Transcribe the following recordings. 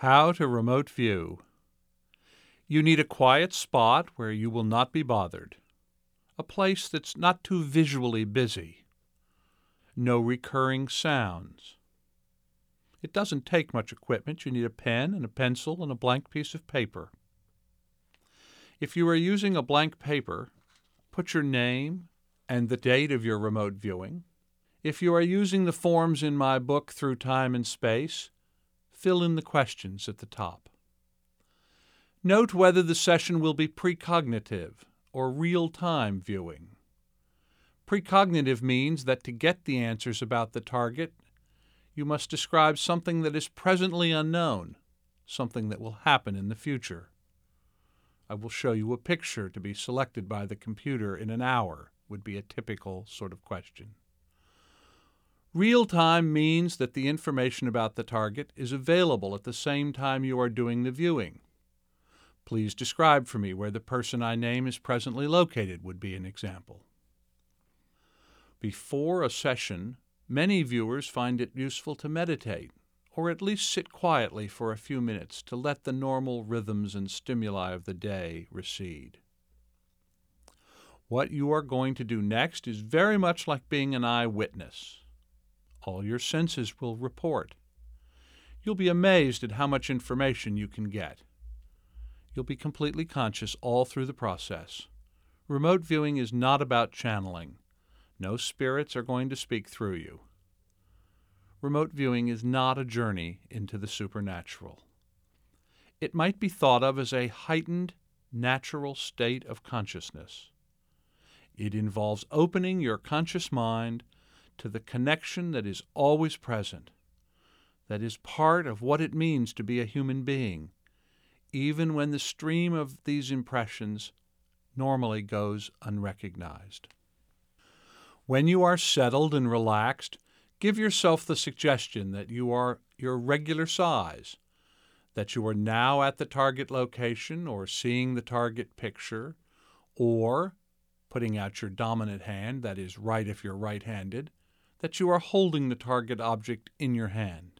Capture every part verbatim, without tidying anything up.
How to remote view. You need a quiet spot where you will not be bothered. A place that's not too visually busy. No recurring sounds. It doesn't take much equipment. You need a pen and a pencil and a blank piece of paper. If you are using a blank paper, put your name and the date of your remote viewing. If you are using the forms in my book Through Time and Space, fill in the questions at the top. Note whether the session will be precognitive or real-time viewing. Precognitive means that to get the answers about the target, you must describe something that is presently unknown, something that will happen in the future. I will show you a picture to be selected by the computer in an hour, would be a typical sort of question. Real-time means that the information about the target is available at the same time you are doing the viewing. Please describe for me where the person I name is presently located, would be an example. Before a session, many viewers find it useful to meditate, or at least sit quietly for a few minutes to let the normal rhythms and stimuli of the day recede. What you are going to do next is very much like being an eyewitness. All your senses will report. You'll be amazed at how much information you can get. You'll be completely conscious all through the process. Remote viewing is not about channeling. No spirits are going to speak through you. Remote viewing is not a journey into the supernatural. It might be thought of as a heightened, natural state of consciousness. It involves opening your conscious mind to the connection that is always present, that is part of what it means to be a human being, even when the stream of these impressions normally goes unrecognized. When you are settled and relaxed, give yourself the suggestion that you are your regular size, that you are now at the target location or seeing the target picture, or putting out your dominant hand, that is right if you're right-handed, that you are holding the target object in your hand.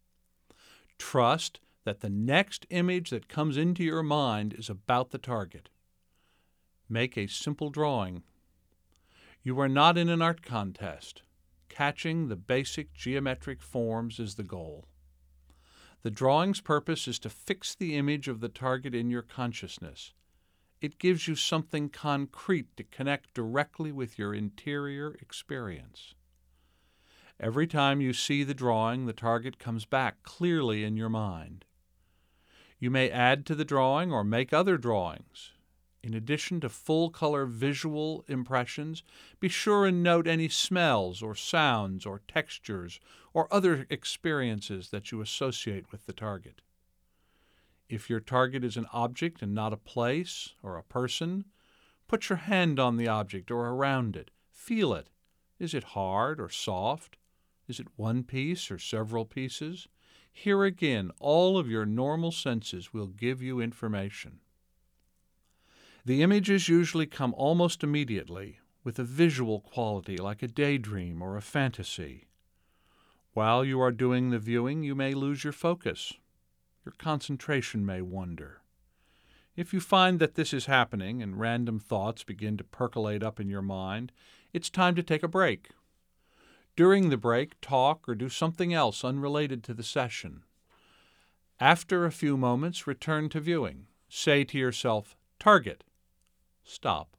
Trust that the next image that comes into your mind is about the target. Make a simple drawing. You are not in an art contest. Catching the basic geometric forms is the goal. The drawing's purpose is to fix the image of the target in your consciousness. It gives you something concrete to connect directly with your interior experience. Every time you see the drawing, the target comes back clearly in your mind. You may add to the drawing or make other drawings. In addition to full-color visual impressions, be sure and note any smells or sounds or textures or other experiences that you associate with the target. If your target is an object and not a place or a person, put your hand on the object or around it. Feel it. Is it hard or soft? Is it one piece or several pieces? Here again, all of your normal senses will give you information. The images usually come almost immediately, with a visual quality like a daydream or a fantasy. While you are doing the viewing, you may lose your focus. Your concentration may wander. If you find that this is happening and random thoughts begin to percolate up in your mind, it's time to take a break. During the break, talk or do something else unrelated to the session. After a few moments, return to viewing. Say to yourself, "Target." Stop.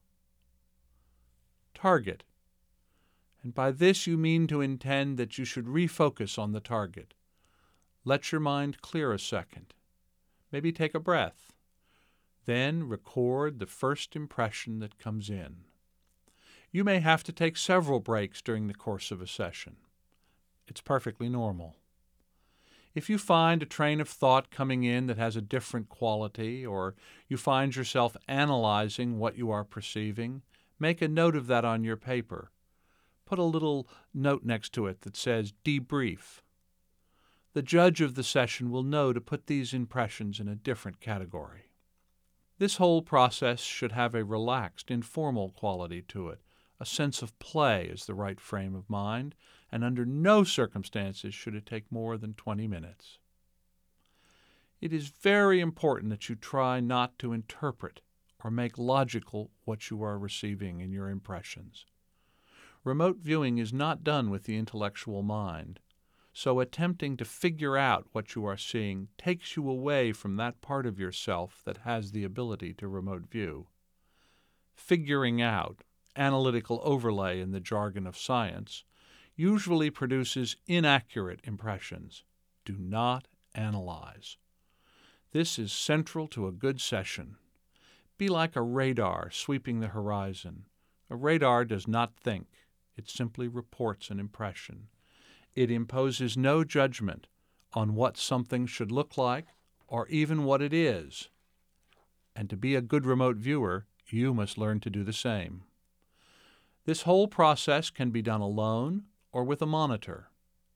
Target. And by this you mean to intend that you should refocus on the target. Let your mind clear a second. Maybe take a breath. Then record the first impression that comes in. You may have to take several breaks during the course of a session. It's perfectly normal. If you find a train of thought coming in that has a different quality, or you find yourself analyzing what you are perceiving, make a note of that on your paper. Put a little note next to it that says debrief. The judge of the session will know to put these impressions in a different category. This whole process should have a relaxed, informal quality to it. A sense of play is the right frame of mind, and under no circumstances should it take more than twenty minutes. It is very important that you try not to interpret or make logical what you are receiving in your impressions. Remote viewing is not done with the intellectual mind, so attempting to figure out what you are seeing takes you away from that part of yourself that has the ability to remote view. Figuring out, analytical overlay in the jargon of science, usually produces inaccurate impressions. Do not analyze. This is central to a good session. Be like a radar sweeping the horizon. A radar does not think. It simply reports an impression. It imposes no judgment on what something should look like or even what it is. And to be a good remote viewer, you must learn to do the same. This whole process can be done alone or with a monitor.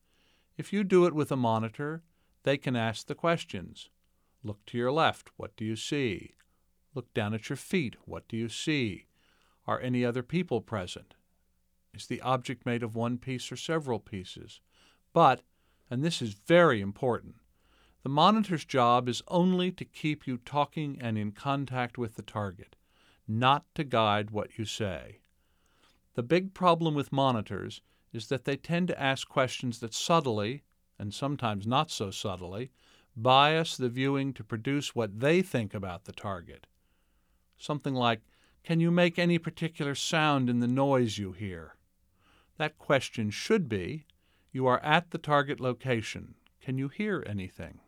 If you do it with a monitor, they can ask the questions. Look to your left. What do you see? Look down at your feet. What do you see? Are any other people present? Is the object made of one piece or several pieces? But, and this is very important, the monitor's job is only to keep you talking and in contact with the target, not to guide what you say. The big problem with monitors is that they tend to ask questions that subtly, and sometimes not so subtly, bias the viewing to produce what they think about the target. Something like, can you make any particular sound in the noise you hear? That question should be, you are at the target location. Can you hear anything?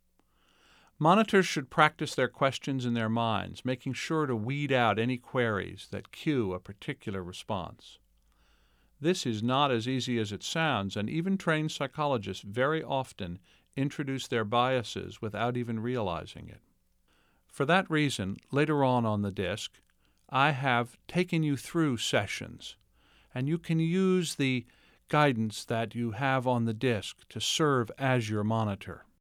Monitors should practice their questions in their minds, making sure to weed out any queries that cue a particular response. This is not as easy as it sounds, and even trained psychologists very often introduce their biases without even realizing it. For that reason, later on on the disc, I have taken you through sessions, and you can use the guidance that you have on the disc to serve as your monitor.